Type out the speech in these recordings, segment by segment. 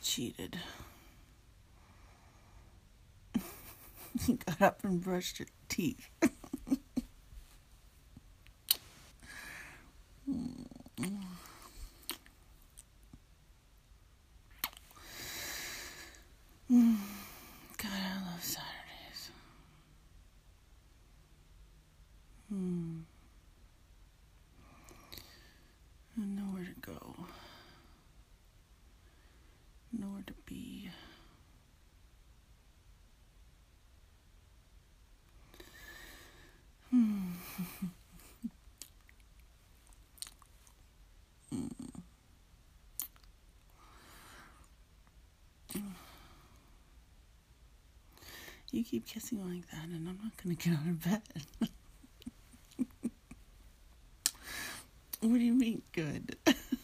cheated. You got up and brushed your teeth. God, I love Saturdays. And nowhere to go. Nowhere to be. You keep kissing like that, and I'm not going to get out of bed. What do you mean, good?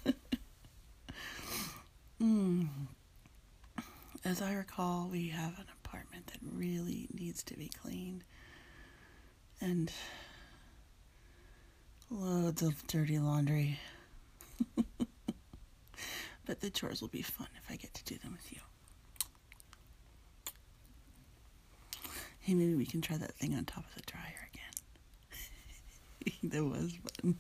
As I recall, we have an apartment that really needs to be cleaned. And loads of dirty laundry. But the chores will be fun if I get to do them with you. Hey, maybe we can try that thing on top of the dryer again. That was fun.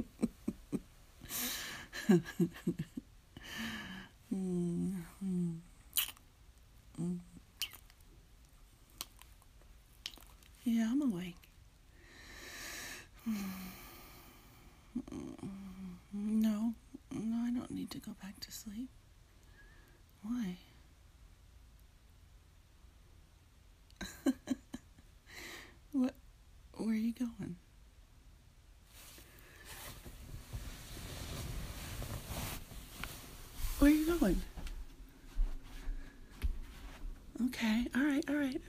Yeah, I'm awake. No, I don't need to go back to sleep. Why? What? Where are you going? Where are you going? Okay, all right.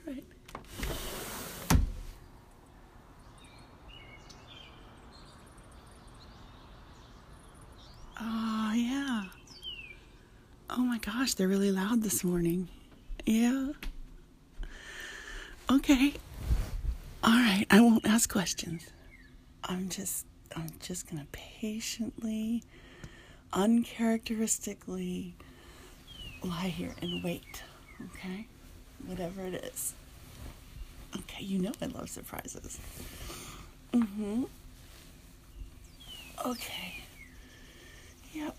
Oh, yeah. Oh my gosh, they're really loud this morning. Yeah. Okay. All right, I won't ask questions. I'm just gonna patiently, uncharacteristically lie here and wait. Okay? Whatever it is. Okay, you know I love surprises. Okay. Yep.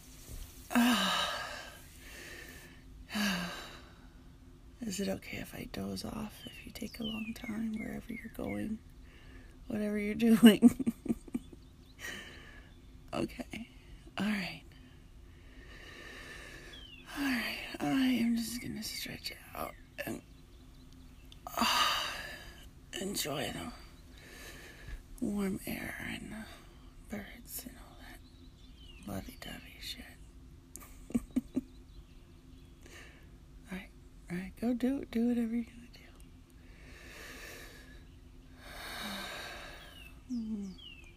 Is it okay if I doze off if you take a long time, wherever you're going, whatever you're doing? Okay. All right. I am just gonna stretch out and enjoy the warm air and the birds and all that lovey-dovey shit. All right, go do whatever you're gonna do.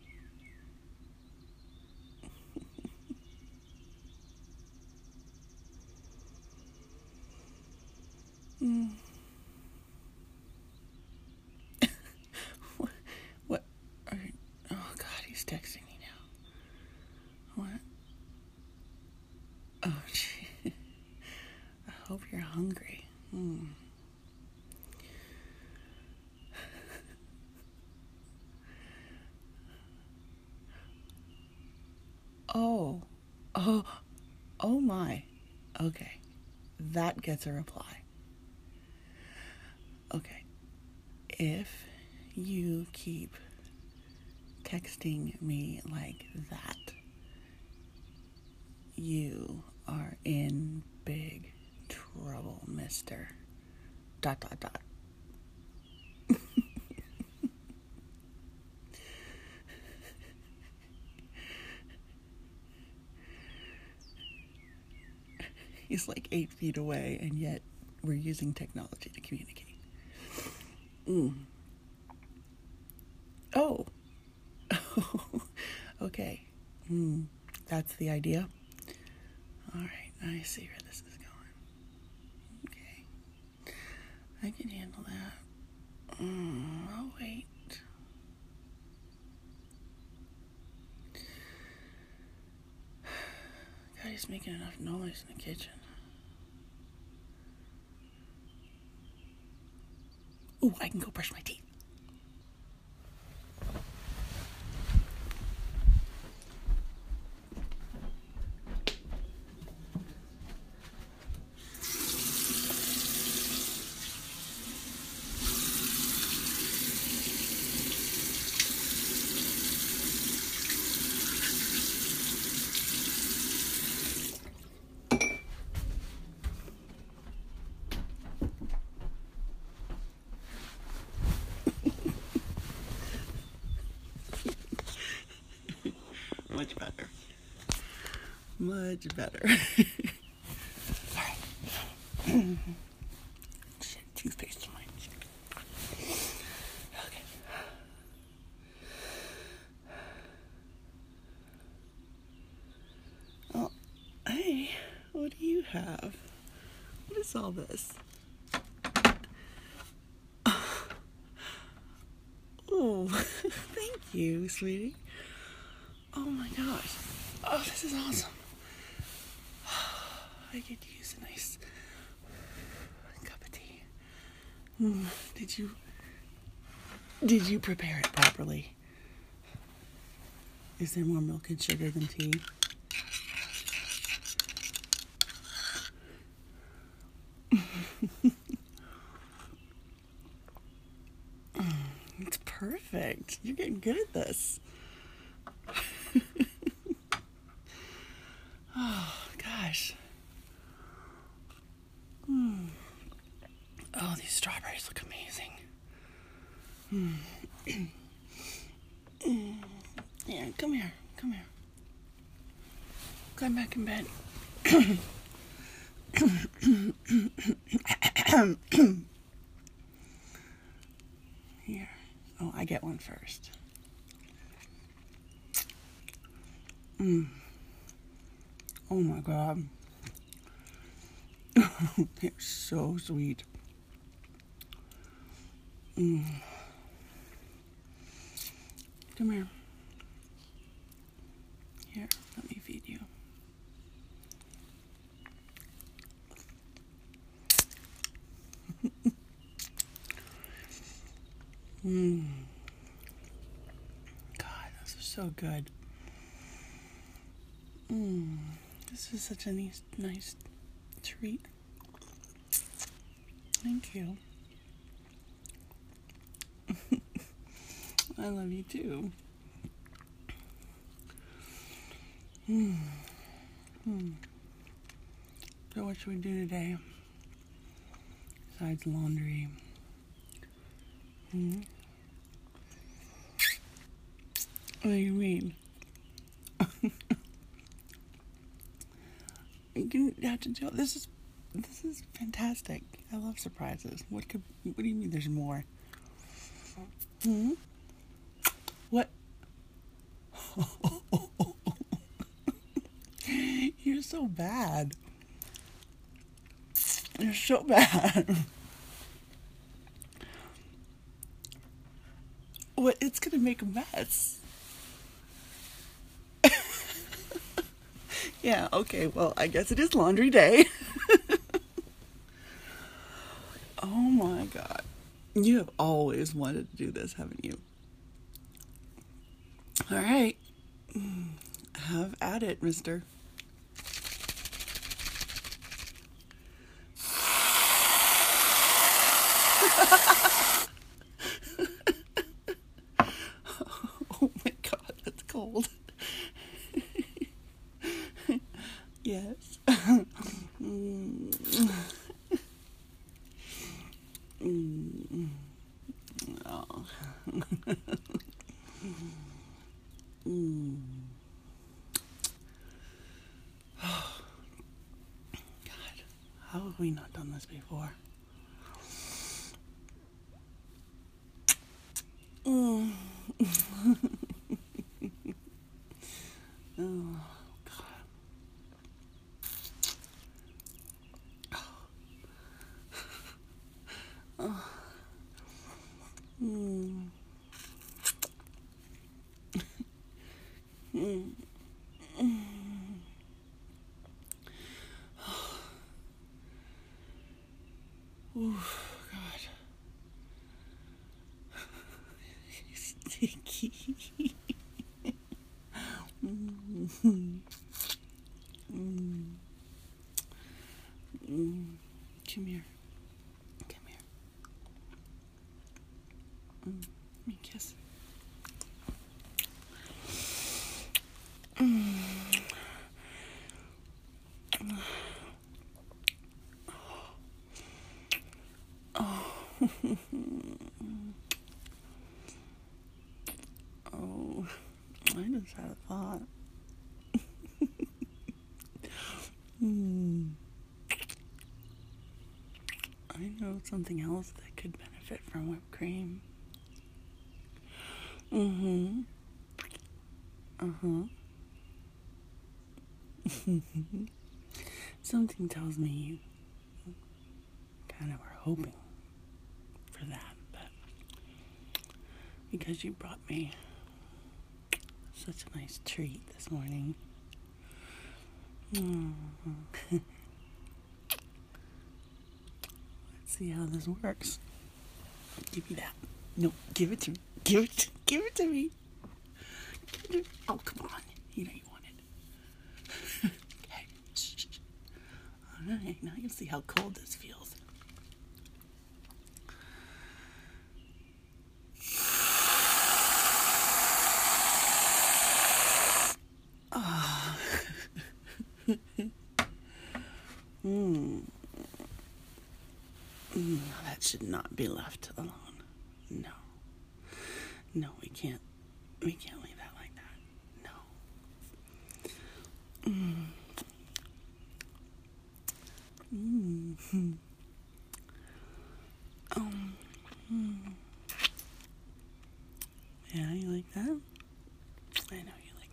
What? Oh God, he's texting me now. What? Oh, gee. I hope you're hungry. Oh my. Okay, that gets a reply. Okay, if you keep texting me like that, you are in big trouble, mister. ... He's like 8 feet away, and yet we're using technology to communicate. Oh. Okay. That's the idea. All right, I see where this is going. Okay. I can handle that. I'll wait. God, he's making enough noise in the kitchen. Ooh, I can go brush my teeth. Much better. Much better. Alright. Shit, toothpaste on my cheek. Okay. Oh, hey, what do you have? What is all this? Oh, thank you, sweetie. Oh my gosh. Oh, this is awesome. I get to use a nice cup of tea. Did you prepare it properly? Is there more milk and sugar than tea? It's perfect. You're getting good at this. Oh, gosh. Oh, these strawberries look amazing. Yeah, come here. Come here. Climb back in bed. Here. Oh, I get one first. Oh my God. They're so sweet. Come here. Here, let me feed you. God, those are so good. This is such a nice treat. Thank you. I love you too. So what should we do today? Besides laundry. What do you mean? You have to do this is fantastic. I love surprises. What do you mean there's more? What? You're so bad. You're so bad. What? It's gonna make a mess. Yeah, okay, well, I guess it is laundry day. Oh my God. You have always wanted to do this, haven't you? All right. Have at it, mister. Oh my God, that's cold. Yes. Oh. God, how have we not done this before? Oh, God. Ooh, God. Come here. Come here. Let me kiss. Oh, I just had a thought. I know something else that could benefit from whipped cream. Something tells me you kind of were hoping for that, but because you brought me such a nice treat this morning. Let's see how this works. Give me that. No, give it to me. Give it to me. Give it to me. Oh, come on. You know you want it. Okay. Shh. All right, now you can see how cold this feels. That should not be left alone. No. No, we can't leave that like that. No. Yeah, you like that? I know you like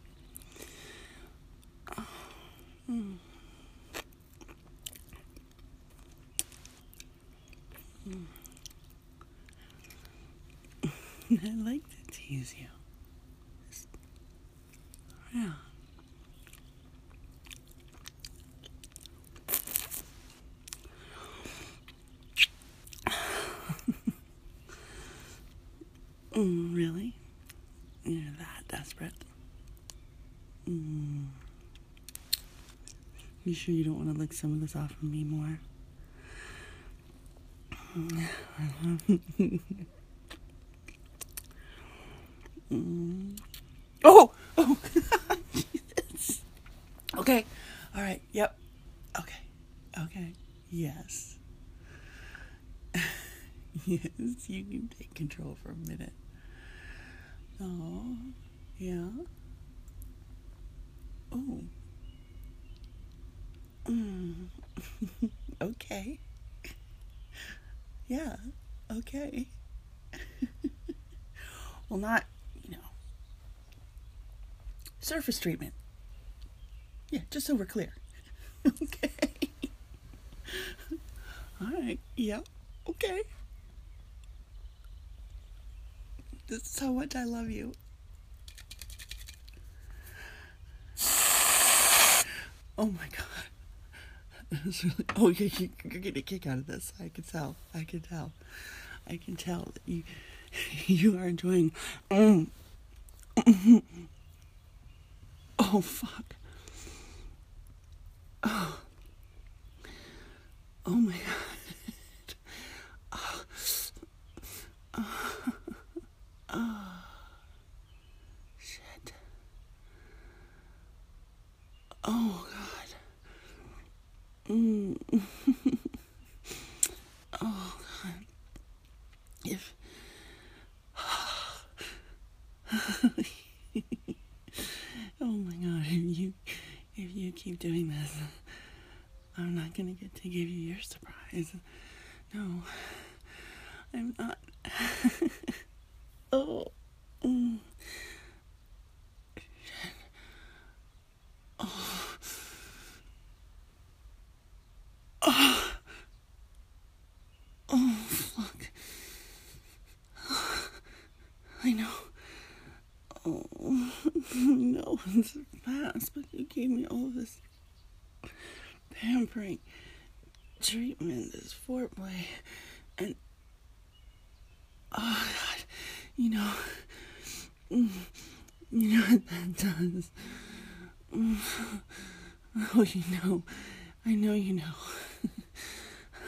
that. I like to tease you. Yeah. Really? You're that desperate? You sure you don't want to lick some of this off of me more? Oh! Jesus. Okay. All right. Yep. Okay. Yes. Yes, you can take control for a minute. Oh, yeah. Oh. Okay. Yeah. Okay. Well, not, surface treatment. Yeah, just so we're clear. Okay. All right. Yep. Okay. This is how much I love you. Oh my God. Oh, you're getting a kick out of this. I can tell that you are enjoying. Oh, fuck. Oh my God. Shit. Oh God. Oh God. If oh my God, if you keep doing this, I'm not gonna get to give you your surprise. No, I'm not. Oh. Shit. Oh. Oh, fuck. I know. Oh, no, it's fast, but you gave me all this pampering treatment, this foreplay, and oh God, you know what that does. Oh, I know you know.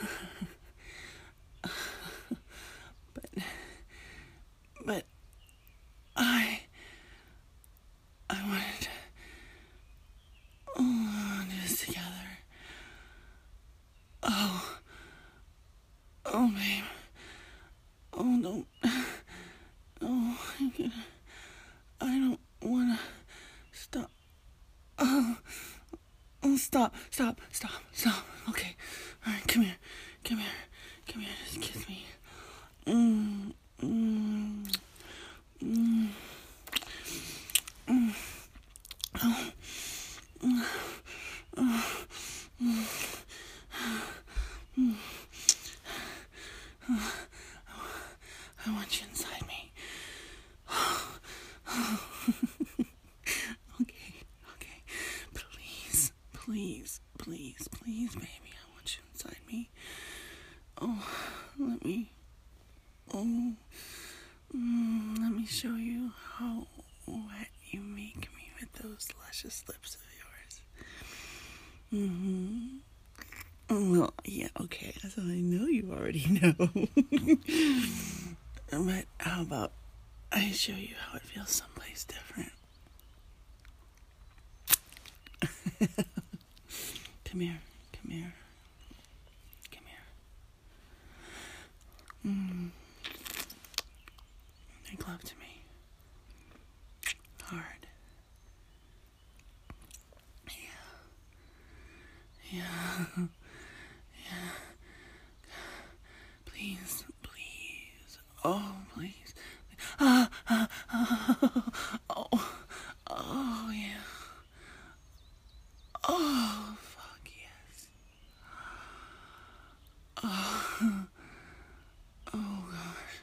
Oh, babe. Oh, no. Oh, I don't wanna stop. Oh, stop. Okay. Alright, come here. Just kiss me. Mm, mm, mm, mm. Oh, mm, oh, mm, mm. I want you inside me. Okay. Please, baby. I want you inside me. Oh, let me. Oh, let me show you how wet you make me with those luscious lips of yours. Well, yeah, okay. So I know you already know. But how about I show you how it feels someplace different? Come here. Make love to me. Hard. Yeah. Please. Oh, please. Oh, yeah. Oh, fuck yes. Oh, gosh.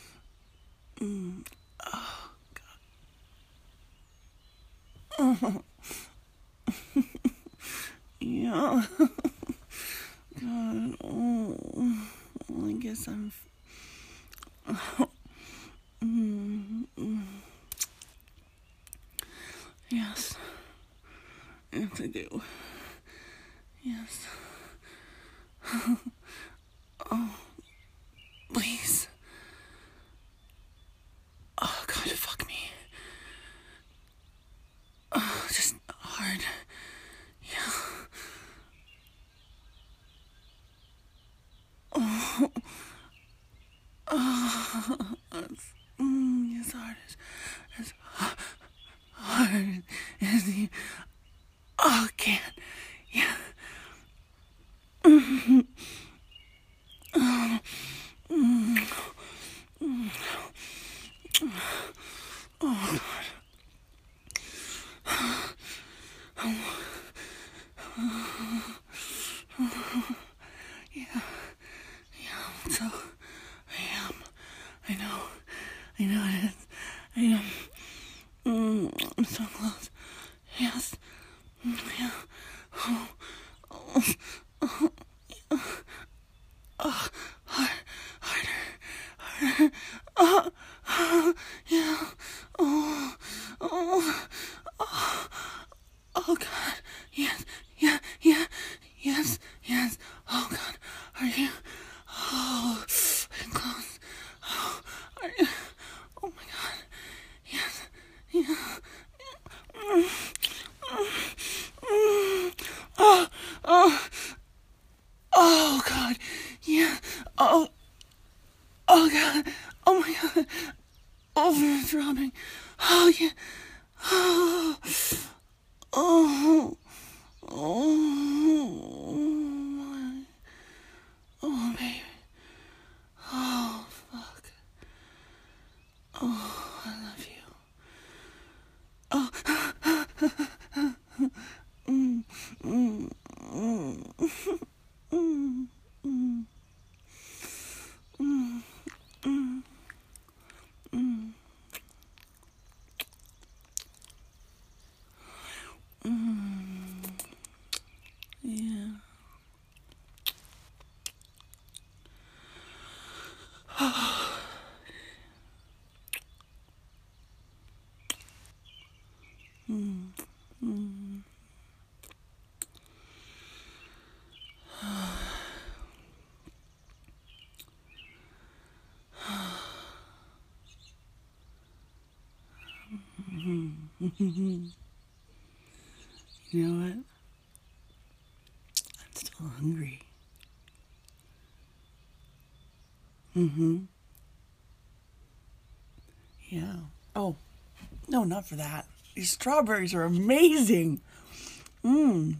Yeah. God. Oh, well, I guess I'm. Yes. Yes, I do. Yes. Oh, please. Oh, God, fuck me. Oh, just hard. Yeah. As hard as hard as you can. Yeah. So I am. I know it is. I am. I'm so close. Yes. Yeah. Oh. Harder. Yeah. Oh. Oh, God. Yes. Yes. Oh, God. Are you? Oh, I'm close. Oh, are you? Oh, my God. Yes. Yeah. Oh, God. Yeah. Oh, God. Oh, my God. Oh, throbbing. Oh, yeah. Oh. Oh. My. Oh, baby. Oh, fuck. Oh, I love you. Yeah. You know what? I'm still hungry. Mm-hmm. Yeah. Oh, no, not for that. These strawberries are amazing. Mmm.